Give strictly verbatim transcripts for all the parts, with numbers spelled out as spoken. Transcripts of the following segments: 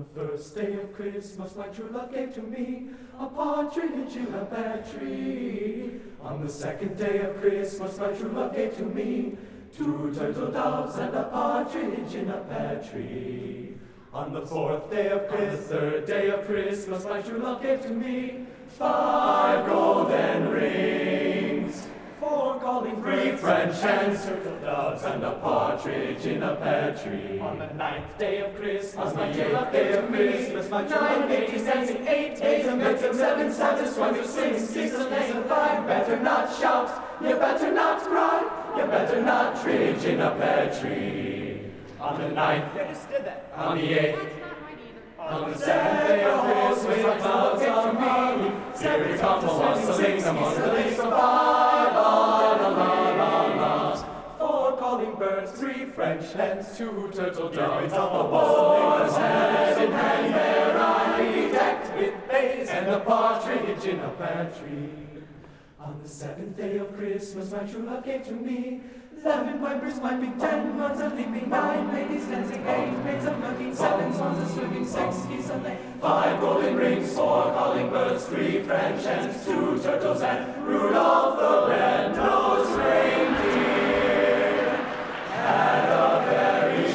the first day of Christmas, my true love gave to me a partridge in a pear tree. On the second day of Christmas, my true love gave to me two turtle doves and a partridge in a pear tree. On the fourth day of Christmas, the third day of Christmas, my true love gave to me five golden rings, four calling three French hens, turtle doves, and a partridge in a pear tree. On the ninth day of Christmas, my true love gave to me my nine eighties dancing, eight days of mixing, seven Santa's swans to sing, six a lane, five better not shout, you better not cry, you better not tridge in a pear tree. On the ninth, I just did that. on the eighth, on the seventh day of Christmas, my clouds on me. Here we come along, so sing among the leaves of five, la la la la la. Four calling birds, three French hens, two turtle doves, a boy's hand in hand, there I be decked with bays and a partridge in a pear tree. On the seventh day of Christmas, my true love gave to me eleven vipers piping, ten ones a leaping, nine ladies dancing, eight maids a milking, seven swans a swimming, six geese a laying, five golden rings, four calling birds, three French hens, two turtles, and Rudolph the red-nosed reindeer had a very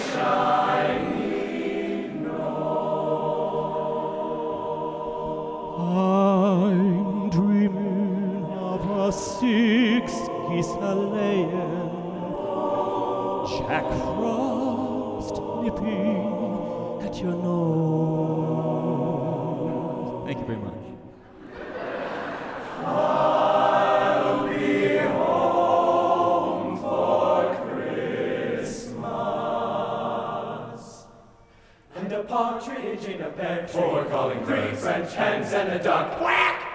shiny nose. I'm dreaming of a six geese a-laying, Jack Frost nipping at your nose. Thank you very much. I'll be home for Christmas, and a partridge in a pear tree, four calling three French hens and a duck, quack!